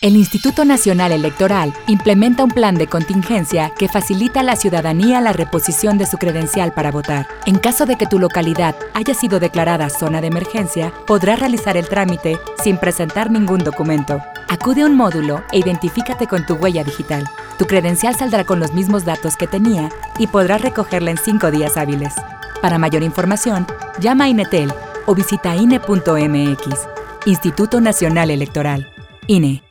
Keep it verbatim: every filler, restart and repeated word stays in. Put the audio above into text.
El Instituto Nacional Electoral implementa un plan de contingencia que facilita a la ciudadanía la reposición de su credencial para votar. En caso de que tu localidad haya sido declarada zona de emergencia, podrás realizar el trámite sin presentar ningún documento. Acude a un módulo e identifícate con tu huella digital. Tu credencial saldrá con los mismos datos que tenía y podrás recogerla en cinco días hábiles. Para mayor información, llama a INETEL o visita I N E punto M X. Instituto Nacional Electoral. I N E.